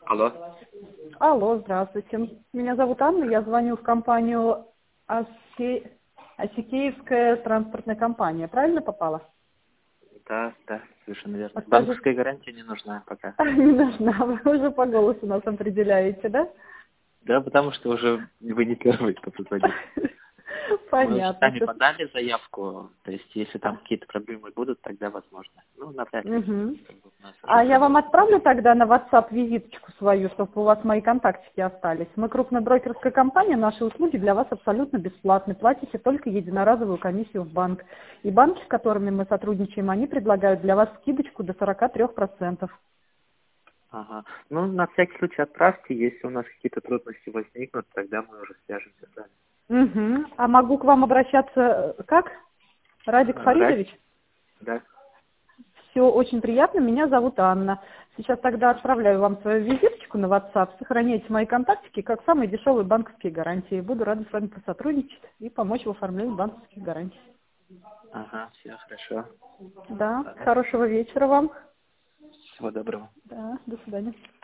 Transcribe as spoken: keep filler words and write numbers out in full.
Алло. Алло, здравствуйте. Меня зовут Анна, я звоню в компанию Осе... Осикеевская транспортная компания. Правильно попала? Да, да, совершенно верно. Подскажите. Банковская гарантия не нужна пока. Не нужна, вы уже по голосу нас определяете, да? Да, потому что уже вы не первый, кто позвонит. Мы уже Понятно. сами подали заявку, то есть если там какие-то проблемы будут, тогда возможно. Ну, навряд ли. Мгм. Как бы у нас уже А я все. вам отправлю тогда на WhatsApp визиточку свою, чтобы у вас мои контактики остались. Мы крупная брокерская компания, наши услуги для вас абсолютно бесплатны. Платите только единоразовую комиссию в банк. И банки, с которыми мы сотрудничаем, они предлагают для вас скидочку до сорок три процента. Ага. Ну, на всякий случай отправьте, если у нас какие-то трудности возникнут, тогда мы уже свяжемся с вами. Угу. А могу к вам обращаться э, как? Радик А, Ради? Фаридович? Да. Все очень приятно, меня зовут Анна. Сейчас тогда отправляю вам свою визиточку на WhatsApp, сохраняйте мои контактики как самые дешевые банковские гарантии. Буду рада с вами посотрудничать и помочь в оформлении банковских гарантий. Ага, все хорошо. Да, Ладно. хорошего вечера вам. Всего доброго. Да, до свидания.